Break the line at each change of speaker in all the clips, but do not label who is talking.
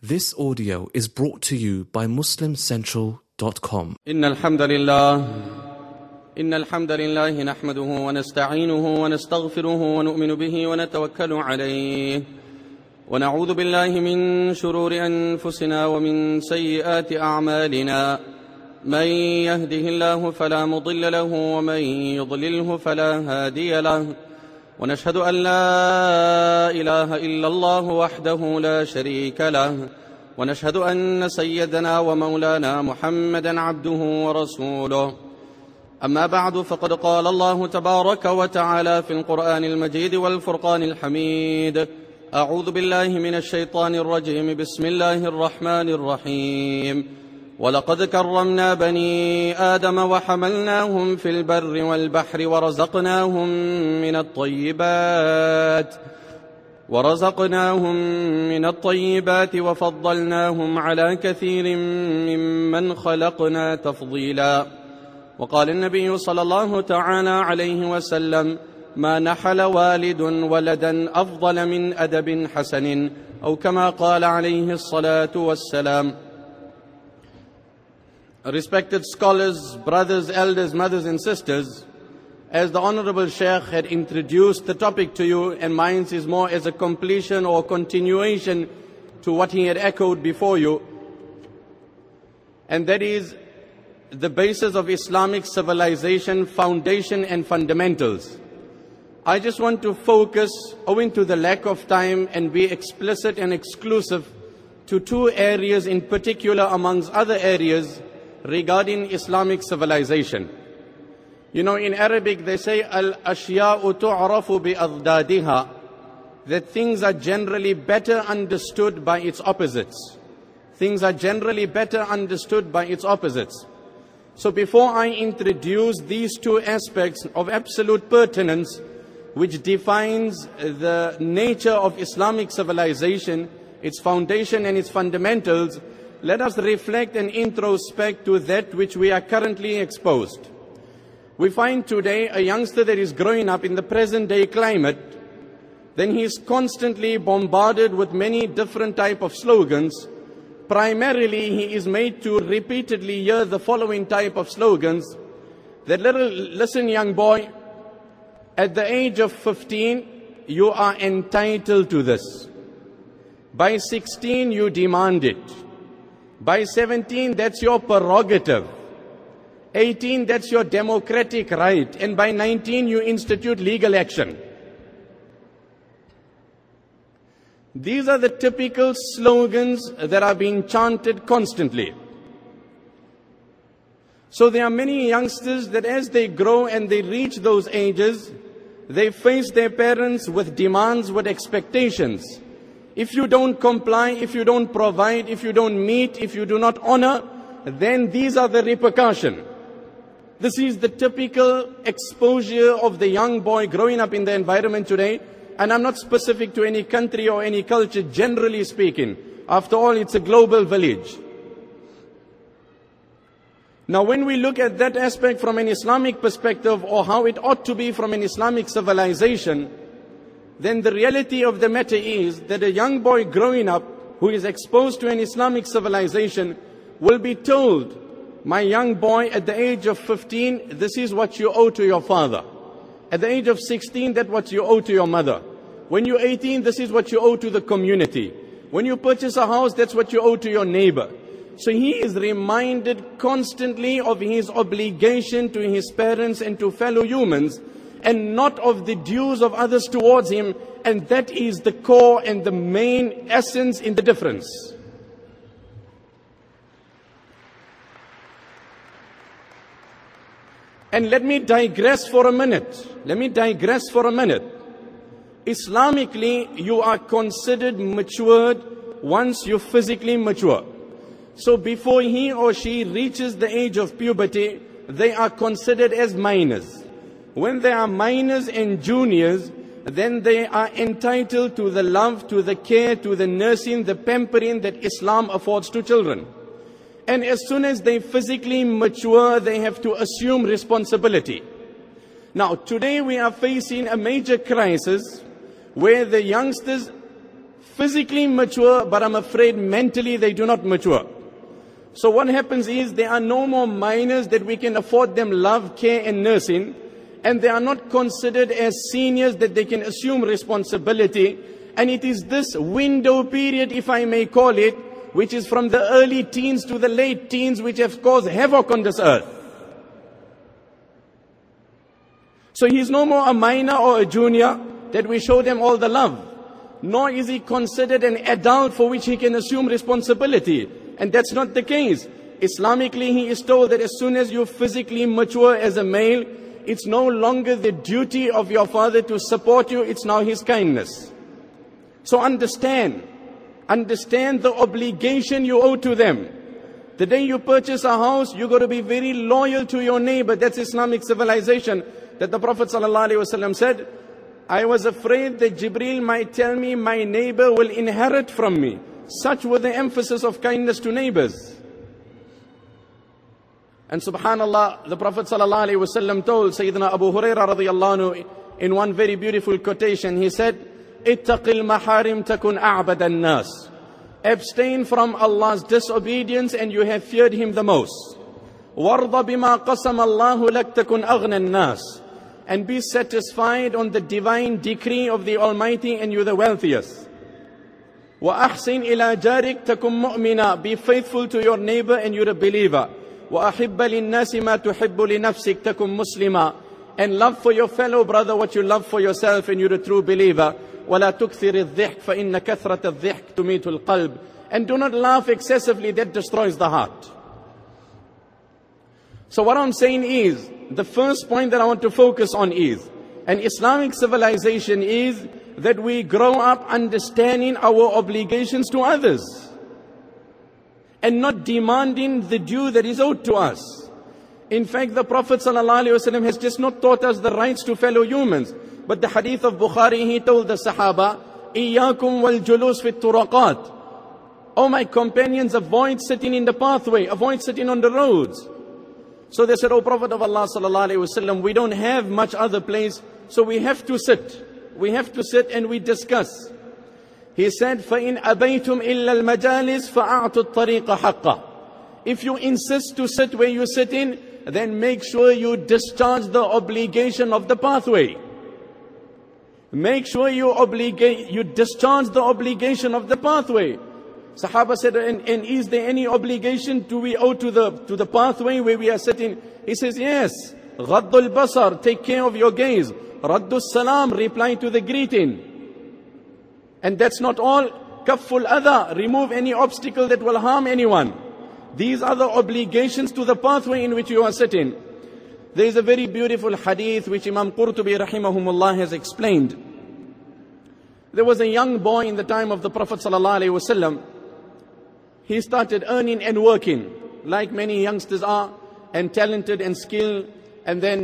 This audio is brought to you by MuslimCentral.com.
إن الحمد لله نحمده ونستعينه ونستغفره ونؤمن به ونتوكل عليه ونعوذ بالله من شرور أنفسنا ومن سيئات أعمالنا من يهده الله فلا مضل له ومن يضلله فلا هادي له ونشهد أن لا إله إلا الله وحده لا شريك له ونشهد أن سيدنا ومولانا محمدا عبده ورسوله أما بعد فقد قال الله تبارك وتعالى في القرآن المجيد والفرقان الحميد أعوذ بالله من الشيطان الرجيم بسم الله الرحمن الرحيم ولقد كرمنا بني آدم وحملناهم في البر والبحر ورزقناهم من الطيبات وفضلناهم على كثير ممن خلقنا تفضيلا وقال النبي صلى الله تعالى عليه وسلم ما نحل والد ولدا أفضل من أدب حسن أو كما قال عليه الصلاة والسلام. Respected scholars, brothers, elders, mothers and sisters, as the Honorable Sheikh had introduced the topic to you, and mine is more as a completion or continuation to what he had echoed before you, and that is the basis of Islamic civilization, foundation and fundamentals. I just want to focus, owing to the lack of time, and be explicit and exclusive to two areas in particular amongst other areas regarding Islamic civilization. You know, in Arabic they say, Al-ashya'u tu'rafu bi-adadiha, that things are generally better understood by its opposites. Things are generally better understood by its opposites. So before I introduce these two aspects of absolute pertinence, which defines the nature of Islamic civilization, its foundation and its fundamentals, let us reflect and introspect to that which we are currently exposed. We find today a youngster that is growing up in the present day climate, then he is constantly bombarded with many different type of slogans. Primarily he is made to repeatedly hear the following type of slogans, that listen young boy, at the age of 15 you are entitled to this. By 16 you demand it. By 17, that's your prerogative. 18, that's your democratic right. And by 19, you institute legal action. These are the typical slogans that are being chanted constantly. So there are many youngsters that as they grow and they reach those ages, they face their parents with demands, with expectations. If you don't comply, if you don't provide, if you don't meet, if you do not honor, then these are the repercussions. This is the typical exposure of the young boy growing up in the environment today. And I'm not specific to any country or any culture, generally speaking. After all, it's a global village. Now, when we look at that aspect from an Islamic perspective, or how it ought to be from an Islamic civilization, then the reality of the matter is that a young boy growing up who is exposed to an Islamic civilization will be told, my young boy, at the age of 15, this is what you owe to your father. At the age of 16, that's what you owe to your mother. When you're 18, this is what you owe to the community. When you purchase a house, that's what you owe to your neighbor. So he is reminded constantly of his obligation to his parents and to fellow humans, and not of the dues of others towards him, and that is the core and the main essence in the difference. And let me digress for a minute. Islamically, you are considered matured once you physically mature. So before he or she reaches the age of puberty, they are considered as minors. When they are minors and juniors, then they are entitled to the love, to the care, to the nursing, the pampering that Islam affords to children. And as soon as they physically mature, they have to assume responsibility. Now, today we are facing a major crisis where the youngsters physically mature, but I'm afraid mentally they do not mature. So what happens is there are no more minors that we can afford them love, care and nursing, and they are not considered as seniors that they can assume responsibility. And it is this window period, if I may call it, which is from the early teens to the late teens, which have caused havoc on this earth. So he's no more a minor or a junior that we show them all the love, nor is he considered an adult for which he can assume responsibility. And that's not the case. Islamically, he is told that as soon as you physically mature as a male, it's no longer the duty of your father to support you, it's now his kindness. So understand the obligation you owe to them. The day you purchase a house, you got to be very loyal to your neighbor. That's Islamic civilization. That the Prophet ﷺ said, I was afraid that Jibreel might tell me my neighbor will inherit from me. Such was the emphasis of kindness to neighbors. And subhanallah, the Prophet ﷺ told Sayyidina Abu Hurairah radiyallahu anhu in one very beautiful quotation, he said, اتق المحارم تكن أعبد الناس. Abstain from Allah's disobedience and you have feared Him the most. وارض بما قسم الله لك تكن أغنى الناس. And be satisfied on the divine decree of the Almighty and you're the wealthiest. وأحسن إلى جارك تكن مؤمنا. Be faithful to your neighbor and you're a believer. وأحب للناس ما تحب لنفسك تكن مسلما. And love for your fellow brother what you love for yourself and you're a true believer. ولا تكثر الضحك فإن كثرة الضحك تميت القلب. And do not laugh excessively, that destroys the heart. So what I'm saying is, the first point that I want to focus on is, an Islamic civilization is that we grow up understanding our obligations to others and not demanding the due that is owed to us. In fact, the Prophet ﷺ has just not taught us the rights to fellow humans, but the hadith of Bukhari, he told the Sahaba, إِيَّاكُمْ وَالْجُلُوسِ فِي الطُّرَقَاتِ. Oh my companions, avoid sitting in the pathway, avoid sitting on the roads. So they said, oh Prophet of Allah ﷺ, we don't have much other place, so we have to sit. We have to sit and we discuss. He said, فَإِنْ أَبَيْتُمْ إِلَّا الْمَجَالِسِ فَأَعْتُوا الطَّرِيقَ حَقَّهُ. If you insist to sit where you sit in, then make sure you discharge the obligation of the pathway. Make sure you discharge the obligation of the pathway. Sahaba said, and is there any obligation do we owe to the pathway where we are sitting? He says, yes. Ghaddul basar, take care of your gaze. Raddus salam, reply to the greeting. And that's not all. Kafful adha, remove any obstacle that will harm anyone. These are the obligations to the pathway in which you are sitting. There is a very beautiful hadith which Imam Qurtubi rahimahumullah has explained. There was a young boy in the time of the Prophet ﷺ. He started earning and working, like many youngsters are, and talented and skilled, and then,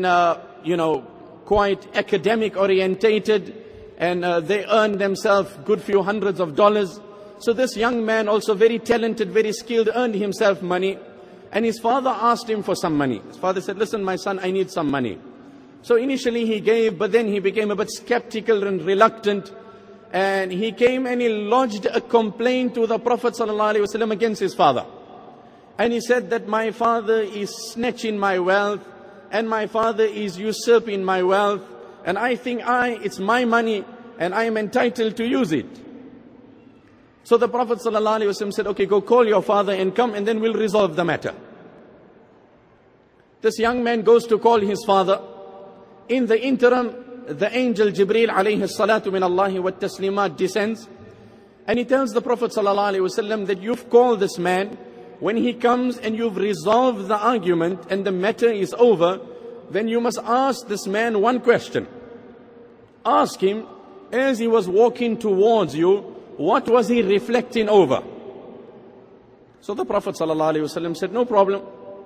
quite academic orientated, and they earned themselves good few hundreds of dollars. So this young man, also very talented, very skilled, earned himself money. And his father asked him for some money. His father said, listen, my son, I need some money. So initially he gave, but then he became a bit skeptical and reluctant. And he came and he lodged a complaint to the Prophet ﷺ against his father. And he said that my father is snatching my wealth, and my father is usurping my wealth, and I think it's my money, and I am entitled to use it. So the Prophet ﷺ said, okay, go call your father and come, and then we'll resolve the matter. This young man goes to call his father. In the interim, the angel Jibreel alayhi salatu min Allahi wa taslimat descends, and he tells the Prophet ﷺ that you've called this man. When he comes and you've resolved the argument and the matter is over, then you must ask this man one question. Ask him, as he was walking towards you, what was he reflecting over? So the Prophet ﷺ said, no problem.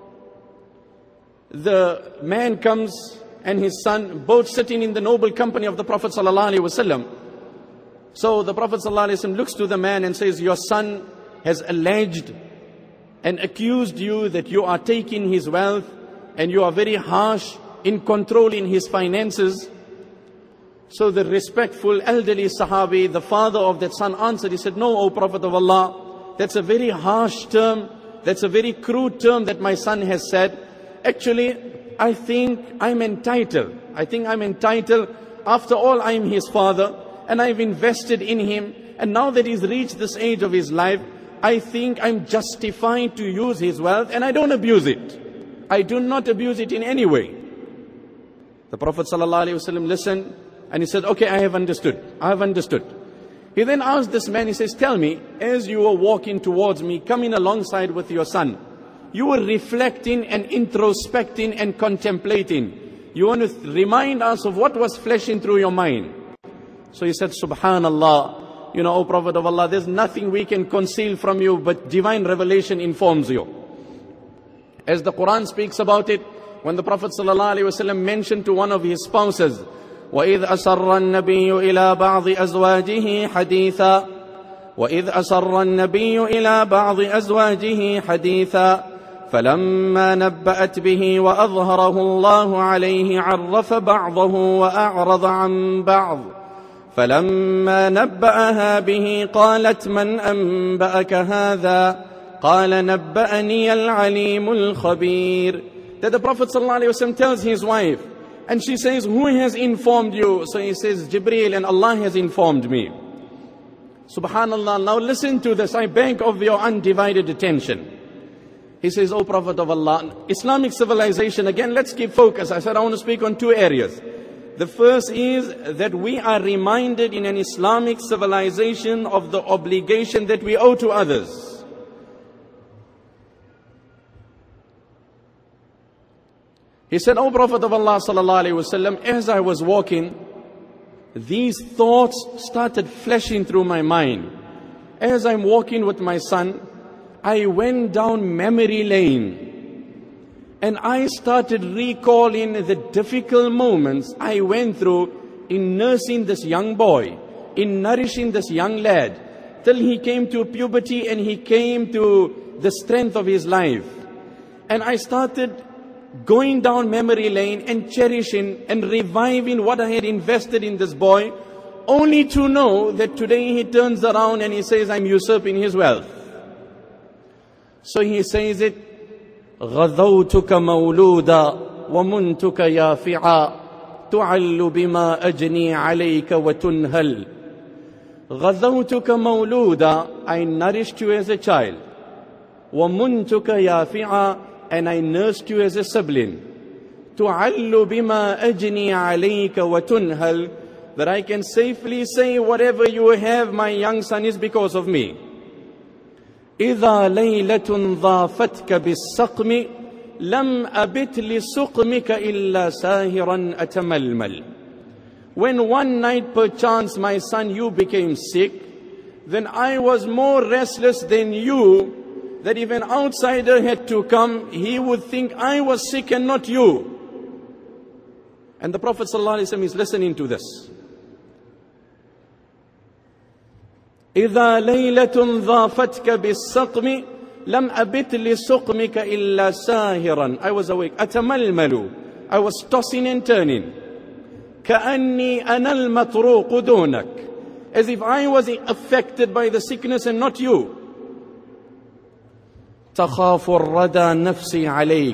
The man comes and his son, both sitting in the noble company of the Prophet ﷺ. So the Prophet ﷺ looks to the man and says, your son has alleged and accused you that you are taking his wealth and you are very harsh in controlling his finances. So the respectful elderly Sahabi, the father of that son, answered. He said, "No, O Prophet of Allah, that's a very harsh term. That's a very crude term that my son has said. Actually, I think I'm entitled. After all, I'm his father and I've invested in him. And now that he's reached this age of his life, I think I'm justified to use his wealth and I don't abuse it. I do not abuse it in any way." The Prophet ﷺ listened and he said, "Okay, I have understood. He then asked this man, he says, "Tell me, as you were walking towards me, coming alongside with your son, you were reflecting and introspecting and contemplating. You want to remind us of what was flashing through your mind?" So he said, "Subhanallah, O Prophet of Allah, there's nothing we can conceal from you, but divine revelation informs you." As the Quran speaks about it, when the Prophet ﷺ mentioned to one of his spouses, وَإِذْ أَسَرَّ النَّبِيُّ إِلَى بَعْضِ أَزْوَاجِهِ حَدِيثًا فَلَمَّا نَبَّأَتْ بِهِ وَأَظْهَرَهُ اللَّهُ عَلَيْهِ عَرَّفَ بَعْضَهُ وَأَعْرَضَ عَنْ بَعْضٍ فَلَمَّا نَبَّأَهَا بِهِ قَالَتْ مَنْ أَنْبَأَكَ هَذَا قَالَ نَبَّأَنِيَ الْعَلِيمُ الْخَبِيرُ. That the Prophet ﷺ tells his wife, and she says, "Who has informed you?" So he says, "Jibreel, and Allah has informed me." Subhanallah, now listen to this. I beg of your undivided attention. He says, "O Prophet of Allah, Islamic civilization," again, let's keep focus. I said I want to speak on two areas. The first is that we are reminded in an Islamic civilization of the obligation that we owe to others. He said, "O Prophet of Allah sallallahu alaihi wasallam, as I was walking, these thoughts started flashing through my mind. As I'm walking with my son, I went down memory lane and I started recalling the difficult moments I went through in nursing this young boy, in nourishing this young lad, till he came to puberty and he came to the strength of his life. And I started going down memory lane and cherishing and reviving what I had invested in this boy, only to know that today he turns around and he says, I'm usurping his wealth." So he says it, "غَذَوْتُكَ مَوْلُودًا وَمُنْتُكَ يَافِعًا تُعَلُّ بِمَا أَجْنِي عَلَيْكَ وَتُنْهَلْ." غَذَوْتُكَ مَوْلُودًا, I nourished you as a child. وَمُنْتُكَ يَافِعًا, and I nursed you as a sibling. تُعَلُّ بِمَا أَجْنِي عَلَيْكَ وَتُنْهَلْ, that I can safely say whatever you have, my young son, is because of me. إِذَا لَيْلَةٌ ضَافَتْكَ بِالسَّقْمِ لَمْ أَبِتْ لِسُقْمِكَ إِلَّا سَاهِرًا أَتَمَلْمَلْ. When one night perchance, my son, you became sick, then I was more restless than you, that if an outsider had to come, he would think I was sick and not you." And the Prophet ﷺ is listening to this. إِذَا لَيْلَةٌ ضَافَتْكَ بِالسَّقْمِ لَمْ أَبِتْ لِسُقْمِكَ إِلَّا سَاهِرًا. I was awake. أَتَمَلْمَلُ, I was tossing and turning. كَأَنِّي أَنَا الْمَطْرُوقُ دُونَكَ, as if I was affected by the sickness and not you. تخاف الردى نفسي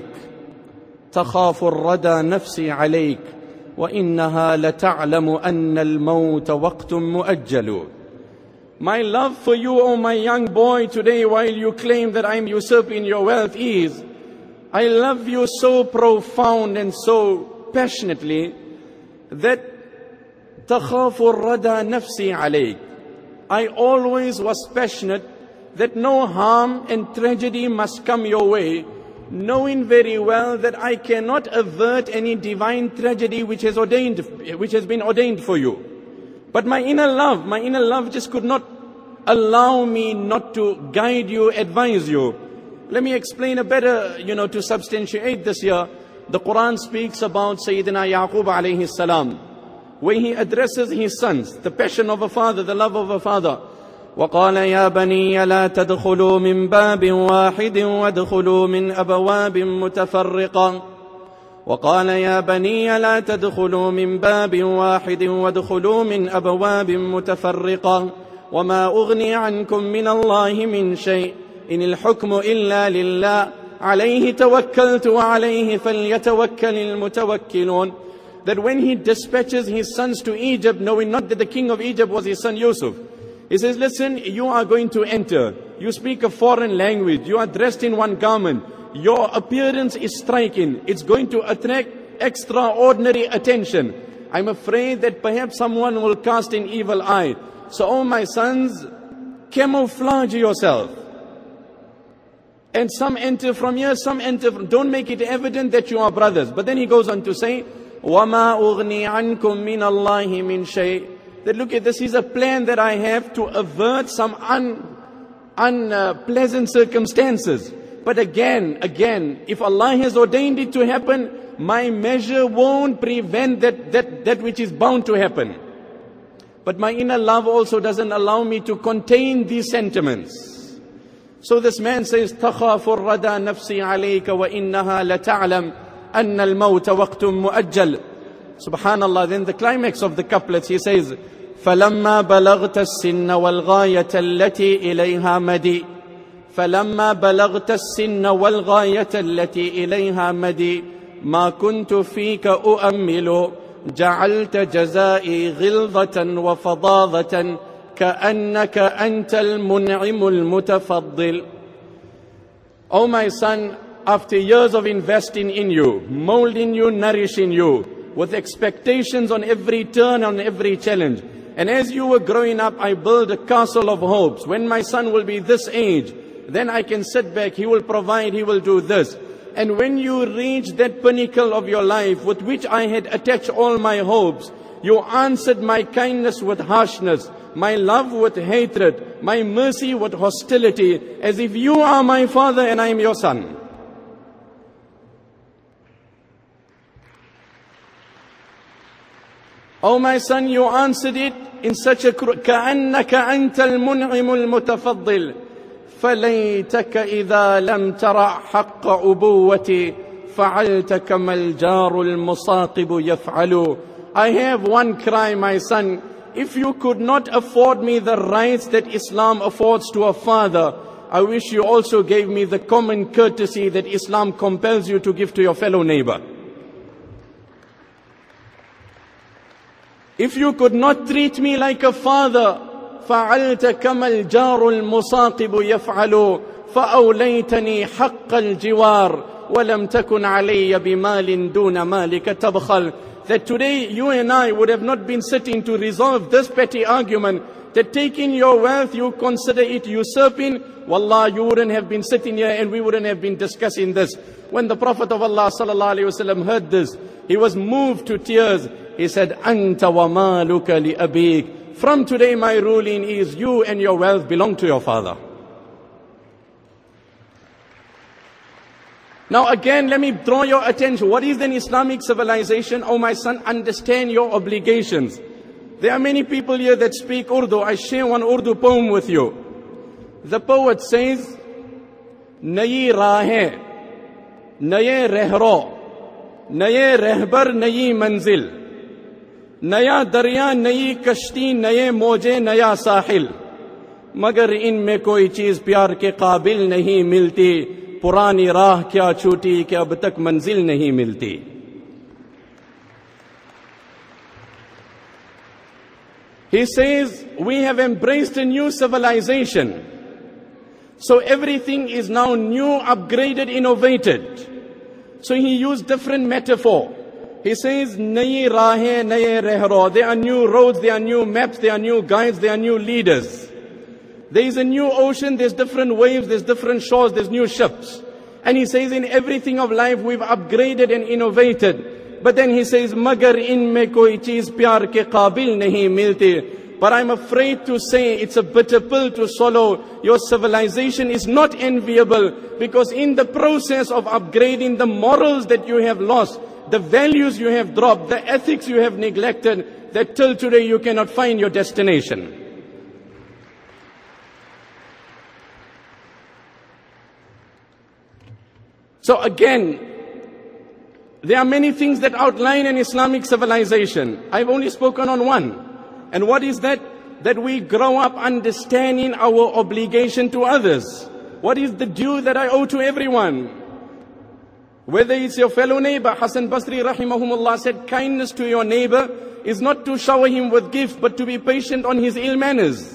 عليك وإنها لتعلم أن الموت وقت مؤجل. My love for you, O my young boy, today while you claim that I'm usurping your wealth, is I love you so profound and so passionately that تخاف الردى نفسي عليك, I always was passionate that no harm and tragedy must come your way, knowing very well that I cannot avert any divine tragedy which has been ordained for you. But my inner love just could not allow me not to guide you, advise you. Let me explain a better, to substantiate this here. The Quran speaks about Sayyidina Yaqub alayhi salam, where he addresses his sons, the passion of a father, the love of a father. وَقَالَ يَا بَنِيَّ لَا تَدْخُلُوا مِنْ بَابٍ وَاحِدٍ وَادْخُلُوا مِنْ أَبْوَابٍ مُتَفَرِّقَةٍ وقال يا بني لا تدخلوا من باب واحد وادخلوا من أبواب متفرقة وما أغني عنكم من الله من شيء إن الحكم إلا لله عليه توكلت وعليه فليتوكل المتوكلون. That when he dispatches his sons to Egypt, knowing not that the king of Egypt was his son Yusuf, he says, listen, you are going to enter. You speak a foreign language. You are dressed in one garment. Your appearance is striking. It's going to attract extraordinary attention. I'm afraid that perhaps someone will cast an evil eye. So, oh my sons, camouflage yourself. And some enter from here, some enter from... Don't make it evident that you are brothers. But then he goes on to say, وَمَا أُغْنِي عَنْكُم مِّنَ اللَّهِ مِنْ شَيْءٍ. That look at this is a plan that I have to avert some unpleasant circumstances. But again, if Allah has ordained it to happen, my measure won't prevent that which is bound to happen. But my inner love also doesn't allow me to contain these sentiments. So this man says, تَخَافُ الرَّدَى نَفْسِي عَلَيْكَ وَإِنَّهَا لَتَعْلَمْ أَنَّ الْمَوْتَ وَقْتٌ مُؤَجَّلٌ. Subhanallah, then the climax of the couplets, he says, فَلَمَّا بَلَغْتَ السِّنَّ وَالْغَايَةَ الَّتِي إِلَيْهَا مَدِي فَلَمَّا بَلَغْتَ السِّنَّ وَالْغَايَةَ الَّتِي إِلَيْهَا مَدِي مَا كُنْتُ فِيكَ أُؤَمِّلُ جَعَلْتَ جَزَائِي غِلْظَةً وَفَضَاضَةً كَأَنَّكَ أَنْتَ الْمُنْعِمُ الْمُتَفَضِّلُ. O my son, after years of investing in you, molding you, nourishing you, with expectations on every turn, on every challenge, and as you were growing up, I built a castle of hopes. When my son will be this age, then I can sit back, he will provide, he will do this. And when you reach that pinnacle of your life with which I had attached all my hopes, you answered my kindness with harshness, my love with hatred, my mercy with hostility, as if you are my father and I am your son. Oh my son, you answered it in such a كأنك أنت المنعم المتفضل فليتك إذا لم ترى حق أبوتي فعلت كما الجار المصاقب يفعل. I have one cry, my son. If you could not afford me the rights that Islam affords to a father, I wish you also gave me the common courtesy that Islam compels you to give to your fellow neighbor. If you could not treat me like a father, فَعَلْتَ كَمَا الْجَارُ الْمُصَاقِبُ يَفْعَلُ فَأَوْلَيْتَنِي حَقَّ الْجِوَارِ وَلَمْ تَكُنْ عَلَيَّ بِمَالٍ دُونَ مَالِكَ تَبْخَلْ. That today you and I would have not been sitting to resolve this petty argument, that taking your wealth you consider it usurping. Wallah, you wouldn't have been sitting here and we wouldn't have been discussing this. When the Prophet of Allah ﷺ heard this, he was moved to tears. He said, أَنْتَ وَمَالُكَ لِأَبِيكَ. From today my ruling is you and your wealth belong to your father. Now again, let me draw your attention. What is an Islamic civilization? Oh my son, understand your obligations. There are many people here that speak Urdu. I share one Urdu poem with you. The poet says, Nayi Rahe, Naye Rehro, Naye Rehbar, Nayi Manzil, Naya Darya, Nayi Kashti, Naye Moje, Naya Sahil. Magar inme koi cheez pyar ke qabil nahi milti. पुरानी राह क्या छूटी कि अब तक मंजिल नहीं मिलती. He says, we have embraced a new civilization. So everything is now new, upgraded, innovated. So he used different metaphor. He says, nayi rahe, naye rehro. There are new roads, there are new maps, there are new guides, there are new leaders. There is a new ocean, there's different waves, there's different shores, there's new ships. And he says in everything of life we've upgraded and innovated. But then he says, Magar inme koi cheez pyar ke qabil nahi milti. But I'm afraid to say it's a bitter pill to swallow. Your civilization is not enviable, because in the process of upgrading, the morals that you have lost, the values you have dropped, the ethics you have neglected, that till today you cannot find your destination. So again, There are many things that outline an Islamic civilization. I've only spoken on one. And what is that? That we grow up understanding our obligation to others. What is the due that I owe to everyone? Whether it's your fellow neighbor, Hassan Basri rahimahumullah said, kindness to your neighbor is not to shower him with gifts, but to be patient on his ill manners.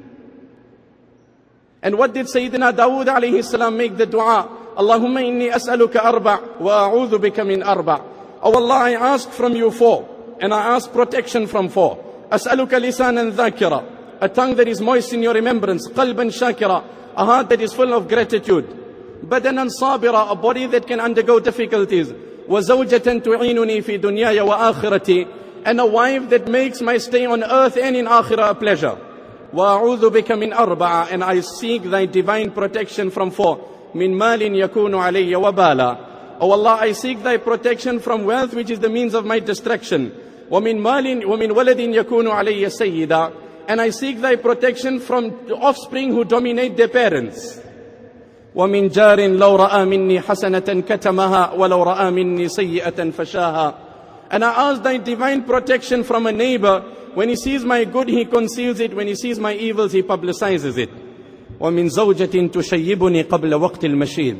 And what did Sayyidina Dawood alayhi salam make the dua? Allahumma inni as'aluka arba' wa a'udhu bika min arba'. Oh Allah, I ask from you 4, and I ask protection from 4. As'aluka lisanan dhakira, a tongue that is moist in your remembrance. Qalban shakira, a heart that is full of gratitude. Badanan sabira, a body that can undergo difficulties. Wa zawjatan tu'inuni fi dunyaya wa akhirati, and a wife that makes my stay on earth and in akhirah a pleasure. Wa a'udhu bika min arba'a, and I seek thy divine protection from 4. Min malin yakunu alayya wa bala. Oh Allah, I seek thy protection from wealth which is the means of my destruction. Wa min waladin yakunu alayya sayyida, and I seek thy protection from the offspring who dominate their parents. وَمِنْ جَارٍ لَوْ رَأَى مِنِّي حَسَنَةً كَتَمَهَا وَلَوْ رَأَى مِنِّي سَيِّئَةً فَشَاهَا. And I ask thy divine protection from a neighbor. When he sees my good, he conceals it. When he sees my evils, he publicizes it. وَمِنْ زَوْجَةٍ تُشَيِّبُنِي قَبْلَ وَقْتِ الْمَشِيبِ.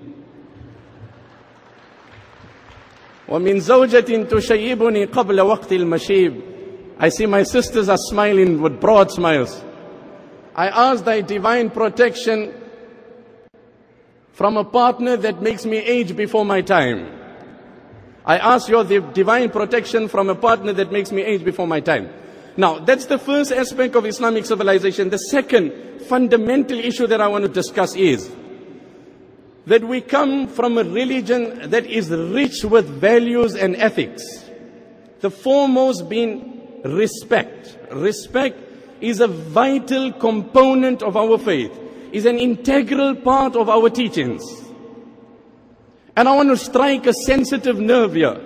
وَمِنْ زَوْجَةٍ تُشَيِّبُنِي قَبْلَ وَقْتِ الْمَشِيبِ. I see my sisters are smiling with broad smiles. I ask thy divine protection from a partner that makes me age before my time. I ask your divine protection from a partner that makes me age before my time. Now, that's the first aspect of Islamic civilization. The second fundamental issue that I want to discuss is that we come from a religion that is rich with values and ethics. The foremost being respect. Respect is a vital component of our faith, is an integral part of our teachings. And I want to strike a sensitive nerve here.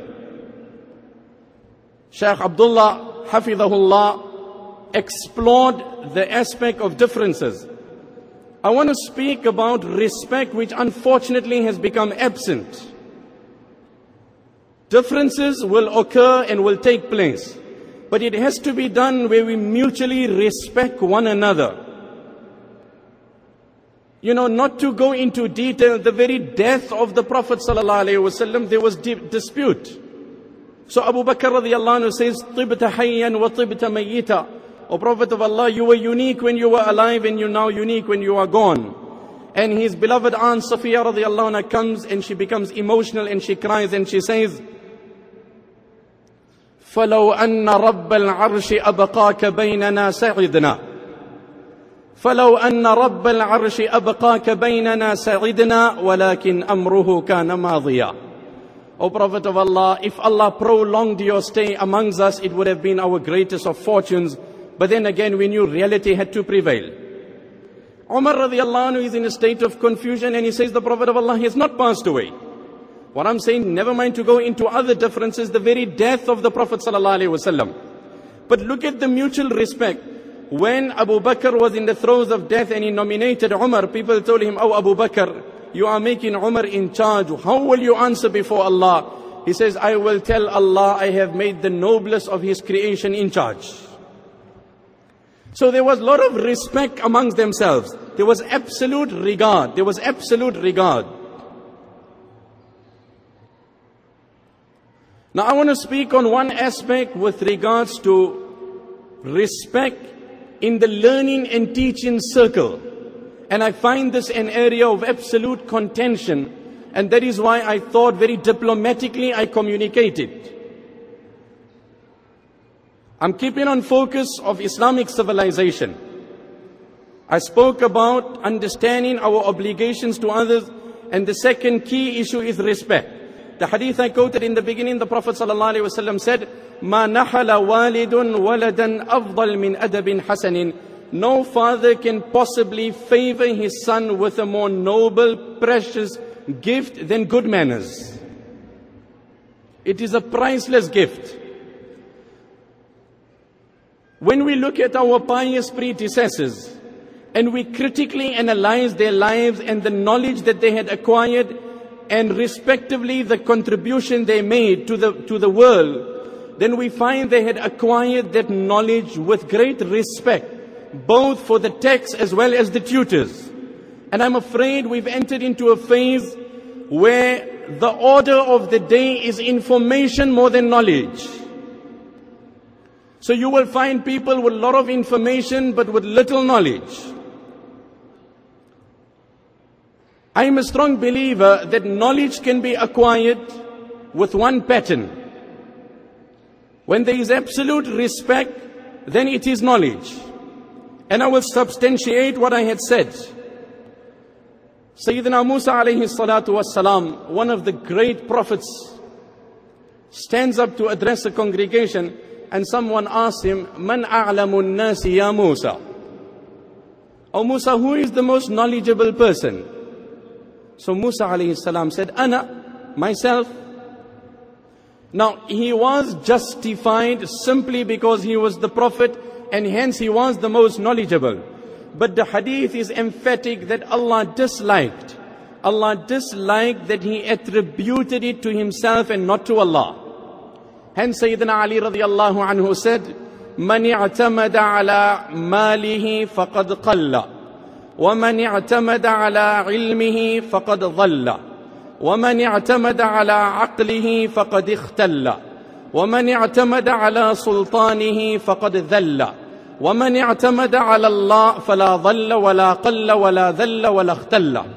Shaykh Abdullah Hafidhahullah explored the aspect of differences. I want to speak about respect, which unfortunately has become absent. Differences will occur and will take place, but it has to be done where we mutually respect one another. You know, not to go into detail, the very death of the Prophet ﷺ, there was dispute. So Abu Bakr radiallahu anhu says, "Tibta hayyan wa tibta mayyita." O Prophet of Allah, you were unique when you were alive, and you're now unique when you are gone. And his beloved aunt Safiya radiallahu anha comes and she becomes emotional and she cries and she says, فَلَوْ أَنَّ رَبَّ الْعَرْشِ أَبْقَاكَ بَيْنَنَا سَعِدْنَا فَلَوْ أَنَّ رَبَّ الْعَرْشِ أَبْقَاكَ بَيْنَنَا سَعِدْنَا وَلَكِنْ أَمْرُهُ كَانَ مَاضِيًا. O Prophet of Allah, if Allah prolonged your stay amongst us, it would have been our greatest of fortunes. But then again, we knew reality had to prevail. Umar radiallahu anhu is in a state of confusion and he says the Prophet of Allah has not passed away. What I'm saying, never mind to go into other differences, the very death of the Prophet sallallahu alaihi wasallam. But look at the mutual respect. When Abu Bakr was in the throes of death and he nominated Umar, people told him, "Oh Abu Bakr, you are making Umar in charge. How will you answer before Allah?" He says, "I will tell Allah I have made the noblest of His creation in charge." So there was a lot of respect amongst themselves. There was absolute regard. There was absolute regard. Now I want to speak on one aspect with regards to respect in the learning and teaching circle. And I find this an area of absolute contention. And that is why I thought very diplomatically I communicated. I'm keeping on focus of Islamic civilization. I spoke about understanding our obligations to others, and the second key issue is respect. The hadith I quoted in the beginning, the Prophet ﷺ said, "Ma nahala walidun waladan afdal min adabin hasanin." No father can possibly favor his son with a more noble, precious gift than good manners. It is a priceless gift. When we look at our pious predecessors and we critically analyze their lives and the knowledge that they had acquired, and respectively the contribution they made to the world, then we find they had acquired that knowledge with great respect, both for the text as well as the tutors. And I'm afraid we've entered into a phase where the order of the day is information more than knowledge. So you will find people with a lot of information but with little knowledge. I am a strong believer that knowledge can be acquired with one pattern. When there is absolute respect, then it is knowledge. And I will substantiate what I had said. Sayyidina Musa alayhi salatu wassalam, one of the great prophets, stands up to address a congregation, and someone asks him, Man a'lamun nasi ya Musa? Oh Musa, who is the most knowledgeable person? So Musa alayhi salam said, Ana, myself. Now he was justified simply because he was the prophet, and hence he was the most knowledgeable. But the hadith is emphatic that Allah disliked that he attributed it to himself and not to Allah. Hence Sayyidina Ali radiallahu anhu said, Man i'tamada ala malihi faqad qalla, wa man i'tamada ala ilmihi faqad dhalla, wa man i'tamada ala aqlihi faqad ikhtalla, wa man i'tamada ala sultanihi faqad dhalla, wa man i'tamada ala Allah fala dhalla wala qalla wala dhalla wala ikhtalla.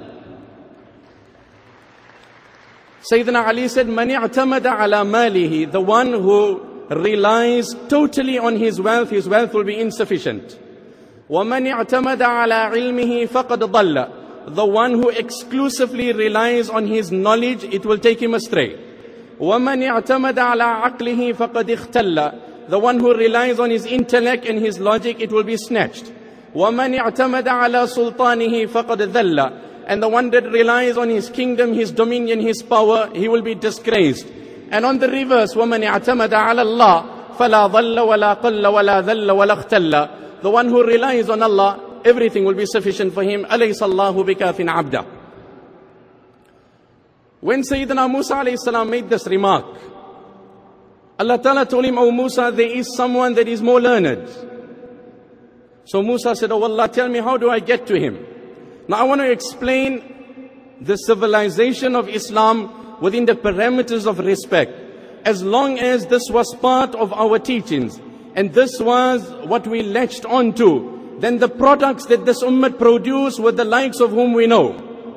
Sayyidina Ali said, Man i'tamada ala malihi, the one who relies totally on his wealth will be insufficient. وَمَنْ اعْتَمَدَ عَلَىٰ عِلْمِهِ فَقَدْ ضَلَّ, the one who exclusively relies on his knowledge, it will take him astray. وَمَنْ اعْتَمَدَ عَلَىٰ عَقْلِهِ فَقَدْ اخْتَلَّ, the one who relies on his intellect and his logic, it will be snatched. وَمَنْ اعْتَمَدَ عَلَىٰ سُلْطَانِهِ فَقَدْ ذَلَّ, and the one that relies on his kingdom, his dominion, his power, he will be disgraced. And on the reverse, وَمَنْ اعْتَمَدَ عَلَى اللَّهِ فَلَا ضَلَّ وَلَا قَلَّ وَلَا ذَلَّ وَلَا اخْتَلَّ, the one who relies on Allah, everything will be sufficient for him. أَلَيْسَ اللَّهُ بِكَافٍ عَبْدًا. When Sayyidina Musa alayhi salam made this remark, Allah Ta'ala told him, O Musa, there is someone that is more learned. So Musa said, Oh Allah, tell me, how do I get to him? Now I want to explain the civilization of Islam within the parameters of respect. As long as this was part of our teachings, and this was what we latched onto, then the products that this ummah produced were the likes of whom we know.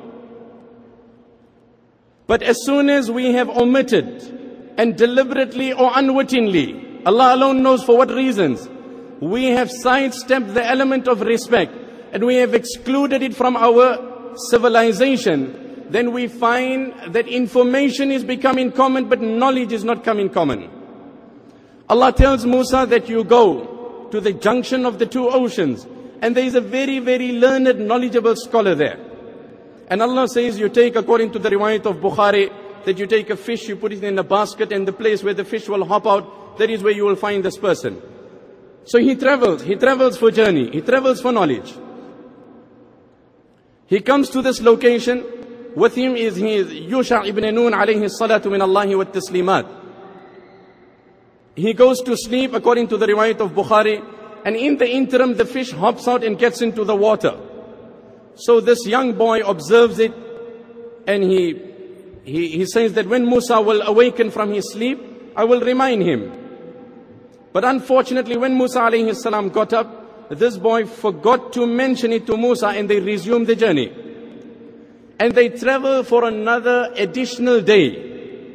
But as soon as we have omitted, and deliberately or unwittingly, Allah alone knows for what reasons, we have sidestepped the element of respect, and we have excluded it from our civilization, then we find that information is becoming common, but knowledge is not coming common. Allah tells Musa that you go to the junction of the two oceans, and there is a very, very learned, knowledgeable scholar there. And Allah says you take, according to the riwayat of Bukhari, that you take a fish, you put it in a basket, and the place where the fish will hop out, that is where you will find this person. So he travels for journey, he travels for knowledge. He comes to this location, with him is Yusha ibn Nun alayhi salatu min Allahi wa taslimat. He goes to sleep according to the riwayat of Bukhari, and in the interim the fish hops out and gets into the water. So this young boy observes it, and he says that when Musa will awaken from his sleep, I will remind him. But unfortunately, when Musa alayhi salam got up, this boy forgot to mention it to Musa, and they resumed the journey. And they travel for another additional day.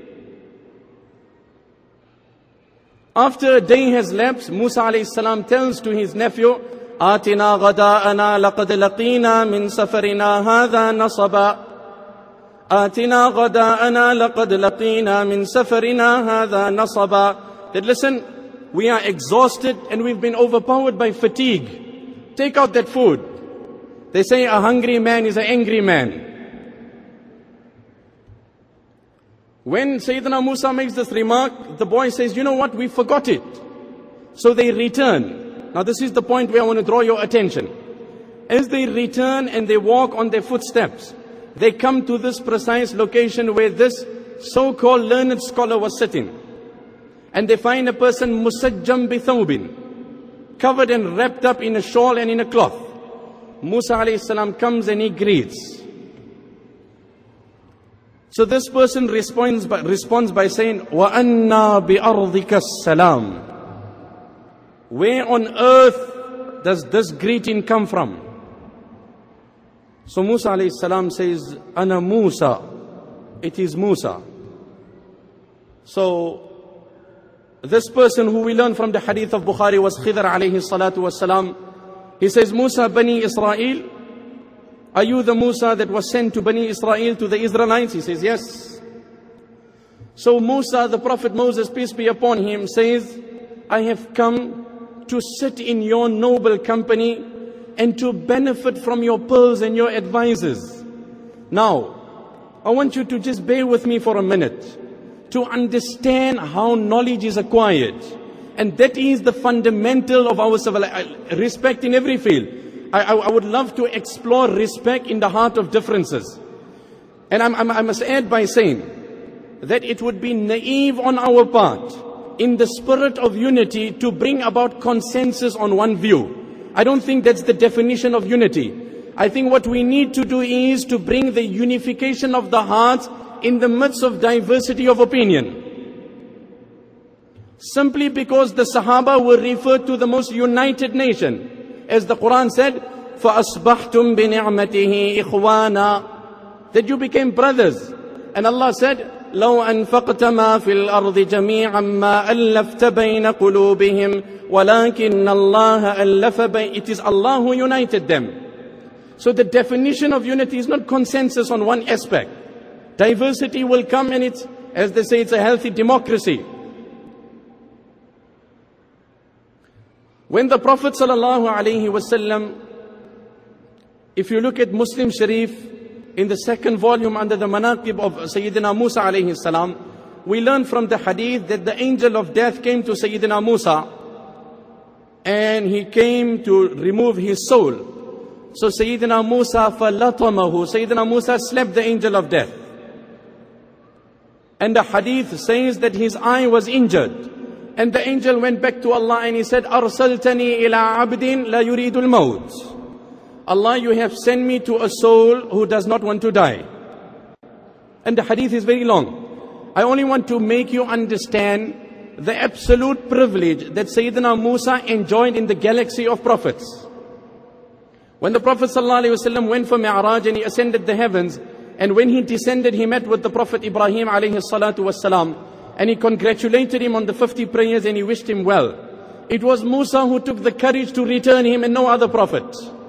After a day has lapsed, Musa alayhi salam tells to his nephew, آتنا غداءنا لقد لقينا من سفرنا هذا نصبا. آتنا غداءنا لقد لقينا من سفرنا هذا نصبا. That listen, we are exhausted and we've been overpowered by fatigue. Take out that food. They say a hungry man is an angry man. When Sayyidina Musa makes this remark, the boy says, you know what, we forgot it. So they return. Now this is the point where I want to draw your attention. As they return and they walk on their footsteps, they come to this precise location where this so-called learned scholar was sitting. And they find a person musajjam bi thawbin, covered and wrapped up in a shawl and in a cloth. Musa alayhi salam comes and he greets. So this person responds by saying, "Wa anna bi ardika salam." Where on earth does this greeting come from? So Musa alayhi salam says, "Ana Musa." It is Musa. So this person who we learn from the hadith of Bukhari was Khidr alayhi salatu wasalam. He says, "Musa Bani Israel, are you the Musa that was sent to Bani Israel, to the Israelites?" He says, "Yes." So Musa, the Prophet Moses, peace be upon him, says, "I have come to sit in your noble company and to benefit from your pearls and your advices." Now, I want you to just bear with me for a minute to understand how knowledge is acquired. And that is the fundamental of our respect in every field. I would love to explore respect in the heart of differences. And I must add by saying that it would be naive on our part, in the spirit of unity, to bring about consensus on one view. I don't think that's the definition of unity. I think what we need to do is to bring the unification of the heart in the midst of diversity of opinion. Simply because the Sahaba were referred to the most united nation. As the Quran said, فَأَصْبَحْتُمْ بِنِعْمَتِهِ إِخْوَانًا, that you became brothers. And Allah said, لَوْ أَنفَقْتَ مَا فِي الْأَرْضِ جَمِيعًا مَا أَلَّفْتَ بَيْنَ قُلُوبِهِمْ وَلَكِنَّ اللَّهَ أَلَّفَ بَيْنَ. It is Allah who united them. So the definition of unity is not consensus on one aspect. Diversity will come, and it's, as they say, it's a healthy democracy. When the Prophet ﷺ, if you look at Muslim Sharif, in the second volume under the Manaqib of Sayyidina Musa alayhi salam, we learn from the hadith that the angel of death came to Sayyidina Musa and he came to remove his soul. So Sayyidina Musa falatamahu, Sayyidina Musa slapped the angel of death. And the hadith says that his eye was injured. And the angel went back to Allah and he said, "Arsaltani ila abdin la yuridul maut." Allah, you have sent me to a soul who does not want to die. And the hadith is very long. I only want to make you understand the absolute privilege that Sayyidina Musa enjoyed in the galaxy of prophets. When the Prophet ﷺ went for Mi'raj and he ascended the heavens, and when he descended, he met with the Prophet Ibrahim alayhi salatu wassalam, and he congratulated him on the 50 prayers and he wished him well. It was Musa who took the courage to return him and no other prophet.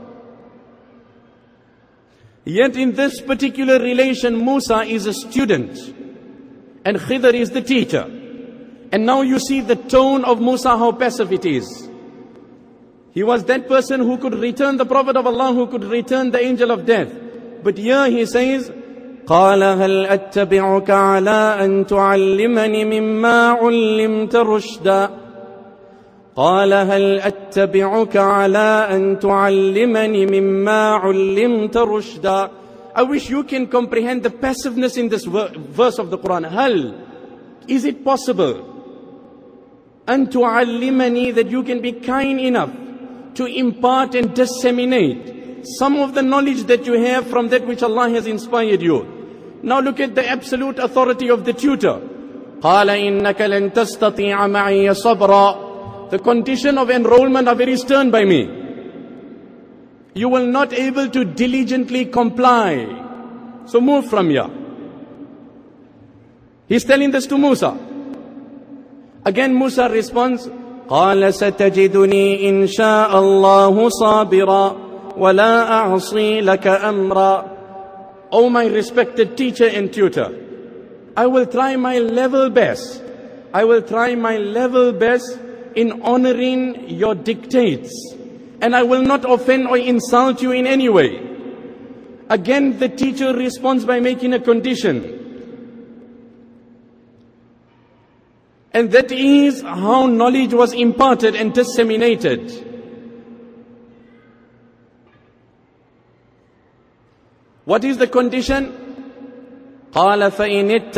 Yet in this particular relation, Musa is a student and Khidr is the teacher. And now you see the tone of Musa, how passive it is. He was that person who could return the Prophet of Allah, who could return the angel of death. But here he says, قال هل أتبعك على أن تعلمني مما علمت رشدا. قال هل أتبعك على أن تعلمني مما علمت رشدا. I wish you can comprehend the passiveness in this verse of the Quran. Hal, is it possible أن تعلمني, that you can be kind enough to impart and disseminate some of the knowledge that you have from that which Allah has inspired you. Now look at the absolute authority of the tutor. قَالَ إِنَّكَ لَن تَسْتَطِيعَ مَعِيَ صَبْرًا. The condition of enrollment are very stern by me. You will not able to diligently comply. So move from here. He's telling this to Musa. Again Musa responds, قَالَ سَتَجِدُنِي إِن شَاءَ اللَّهُ صَابِرًا وَلَا أَعْصِي لَكَ أَمْرًا. O my respected teacher and tutor, I will try my level best. I will try my level best in honoring your dictates. And I will not offend or insult you in any way. Again, the teacher responds by making a condition. And that is how knowledge was imparted and disseminated. What is the condition? قال فإن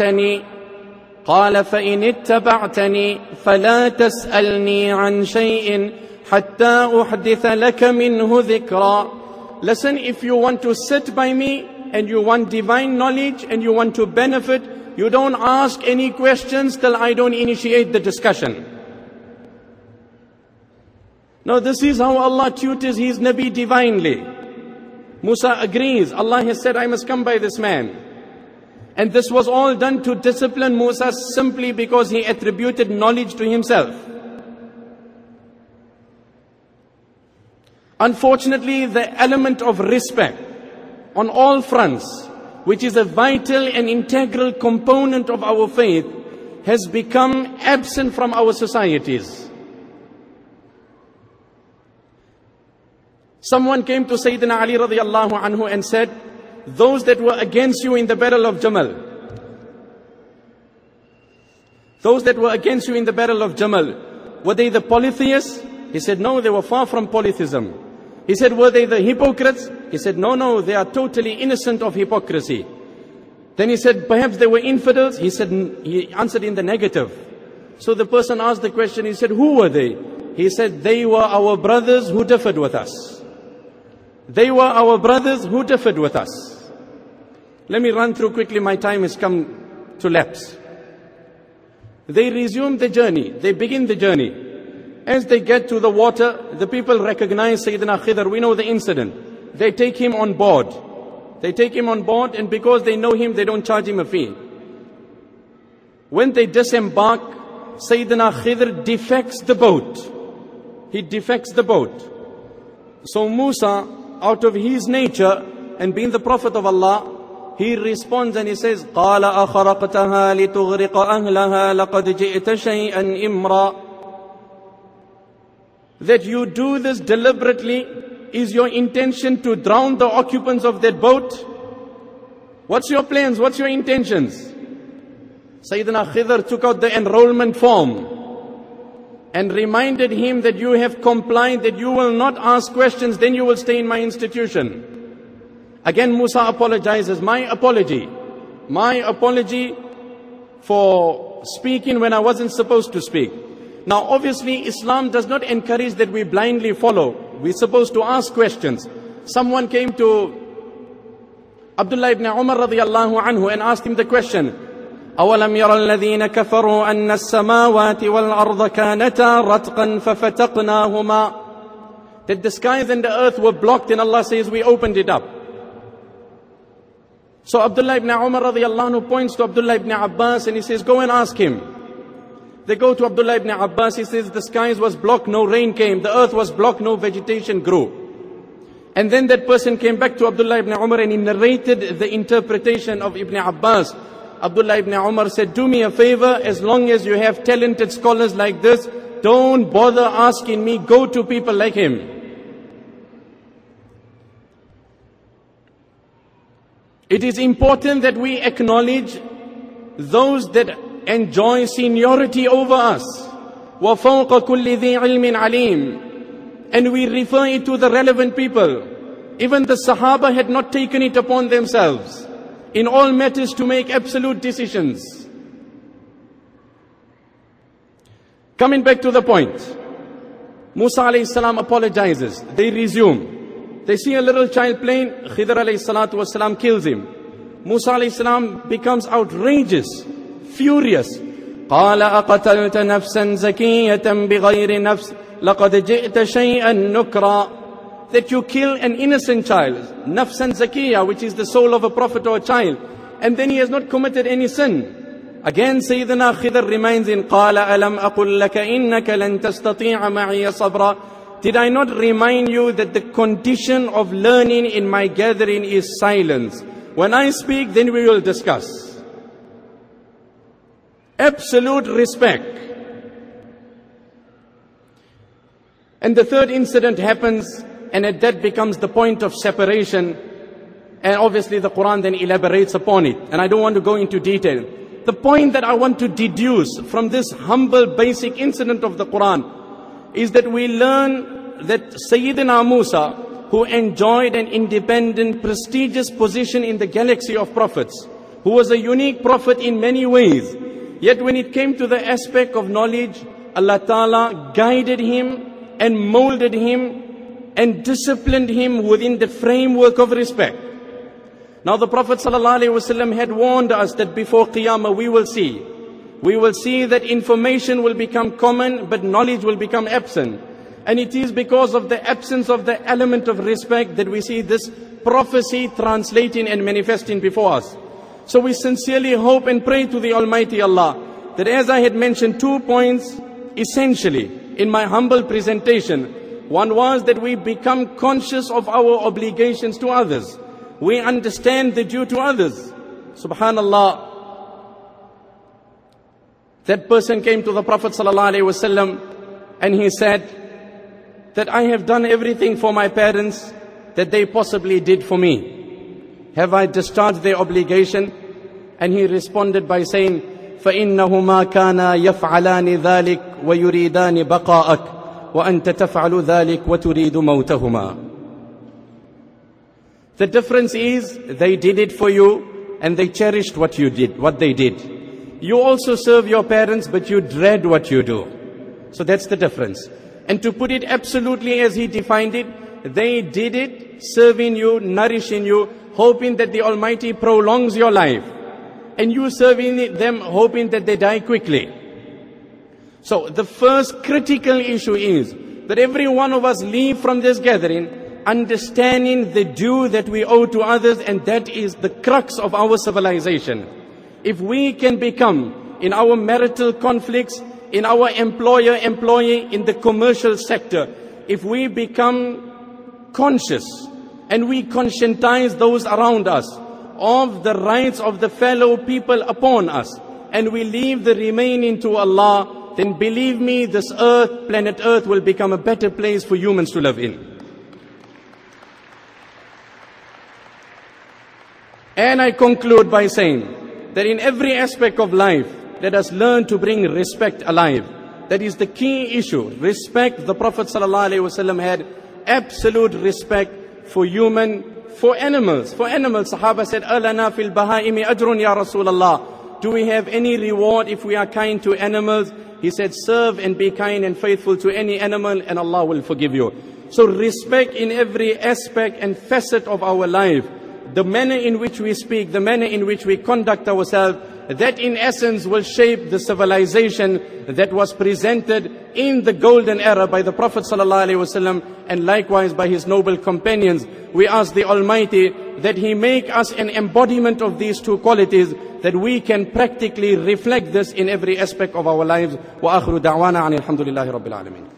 اتبعتني فلا تسألني عن شيء حتى أحدث لك منه ذكرا. Listen, if you want to sit by me and you want divine knowledge and you want to benefit, you don't ask any questions till I don't initiate the discussion. Now this is how Allah tutors His Nabi divinely. Musa agrees. Allah has said, I must come by this man. And this was all done to discipline Musa simply because he attributed knowledge to himself. Unfortunately, the element of respect on all fronts, which is a vital and integral component of our faith, has become absent from our societies. Someone came to Sayyidina Ali radiallahu anhu and said, those that were against you in the battle of Jamal, were they the polytheists? He said, no, they were far from polytheism. He said, were they the hypocrites? He said, no, they are totally innocent of hypocrisy. Then he said, perhaps they were infidels? He answered in the negative. So the person asked the question, he said, who were they? He said, they were our brothers who differed with us. They were our brothers who differed with us. Let me run through quickly, my time has come to lapse. They resume the journey, they begin the journey. As they get to the water, the people recognize Sayyidina Khidr. We know the incident. They take him on board. And because they know him, they don't charge him a fee. When they disembark, Sayyidina Khidr defects the boat. He defects the boat. So Musa, out of his nature and being the Prophet of Allah, he responds and he says, قَالَ أَخَرَقْتَهَا لِتُغْرِقَ أَهْلَهَا لَقَدْ جِئْتَ شَيْئًا إِمْرًا. That you do this deliberately, is your intention to drown the occupants of that boat? What's your plans? What's your intentions? Sayyidina Khidr took out the enrollment form and reminded him that you have complied, that you will not ask questions, then you will stay in my institution. Again, Musa apologizes. My apology for speaking when I wasn't supposed to speak. Now obviously Islam does not encourage that we blindly follow. We're supposed to ask questions. Someone came to Abdullah ibn Umar radiyallahu anhu and asked him the question, أَوَلَمْ يَرَ الَّذِينَ كَفَرُوا أَنَّ السَّمَاوَاتِ وَالْأَرْضَ كَانَتَا رَتْقًا فَفَتَقْنَاهُمَا. That the skies and the earth were blocked and Allah says we opened it up. So Abdullah ibn Umar radiyallahu anhu points to Abdullah ibn Abbas and he says, go and ask him. They go to Abdullah ibn Abbas, he says the skies was blocked, no rain came, the earth was blocked, no vegetation grew. And then that person came back to Abdullah ibn Umar and he narrated the interpretation of Ibn Abbas. Abdullah ibn Umar said, do me a favor, as long as you have talented scholars like this, don't bother asking me, go to people like him. It is important that we acknowledge those that enjoy seniority over us. وَفَوْقَ كُلِّ ذِي عِلْمٍ عَلِيمٍ. And we refer it to the relevant people. Even the Sahaba had not taken it upon themselves in all matters to make absolute decisions. Coming back to the point, Musa alayhi salam apologizes. They resume. They see a little child playing. Khidr alayhi salatu wasalam kills him. Musa alayhi salam becomes outrageous, furious. قال أقتلت نفسا زكية بغير نفس لقد جئت شيئا نكرا. That you kill an innocent child, nafsan zakiyah, which is the soul of a prophet or a child, and then he has not committed any sin. Again Sayyidina Khidr reminds in قال ألم أقل لك إنك لن تستطيع معي صبرا. Did I not remind you that the condition of learning in my gathering is silence? When I speak, then we will discuss. Absolute respect. And the third incident happens, and that becomes the point of separation. And obviously the Quran then elaborates upon it. And I don't want to go into detail. The point that I want to deduce from this humble basic incident of the Quran is that we learn that Sayyidina Musa who enjoyed an independent, prestigious position in the galaxy of prophets, who was a unique prophet in many ways. Yet when it came to the aspect of knowledge, Allah Ta'ala guided him and molded him and disciplined him within the framework of respect. Now the Prophet ﷺ had warned us that before Qiyamah we will see that information will become common, but knowledge will become absent. And it is because of the absence of the element of respect that we see this prophecy translating and manifesting before us. So we sincerely hope and pray to the Almighty Allah that, as I had mentioned, 2 points essentially in my humble presentation. One was that we become conscious of our obligations to others. We understand the due to others. Subhanallah. That person came to the Prophet ﷺ and he said that I have done everything for my parents that they possibly did for me. Have I discharged their obligation? And he responded by saying, فَإِنَّهُمَا كَانَا يَفْعَلَانِ ذَلِكَ وَيُرِيدَانِ بَقَاءَكَ وَأَنْتَ تَفْعَلُ ذَلِكَ وَتُرِيدُ مَوْتَهُمَا. The difference is they did it for you and they cherished what they did. You also serve your parents, but you dread what you do. So that's the difference. And to put it absolutely as he defined it, they did it serving you, nourishing you, hoping that the Almighty prolongs your life. And you serving them, hoping that they die quickly. So the first critical issue is that every one of us leave from this gathering understanding the due that we owe to others, and that is the crux of our civilization. If we can become, in our marital conflicts, in our employer-employee, in the commercial sector, if we become conscious and we conscientize those around us of the rights of the fellow people upon us, and we leave the remaining to Allah, then believe me, this earth, planet Earth, will become a better place for humans to live in. And I conclude by saying that in every aspect of life, let us learn to bring respect alive. That is the key issue. Respect. The Prophet ﷺ had absolute respect for for animals. Sahaba said, "Alana fil bahaimi ajrun ya Rasulullah." Do we have any reward if we are kind to animals? He said, serve and be kind and faithful to any animal and Allah will forgive you. So respect in every aspect and facet of our life. The manner in which we speak, the manner in which we conduct ourselves, that in essence will shape the civilization that was presented in the golden era by the Prophet ﷺ and likewise by his noble companions. We ask the Almighty that He make us an embodiment of these two qualities, that we can practically reflect this in every aspect of our lives. Wa akhiru da'wana anil hamdulillahi rabbil alamin.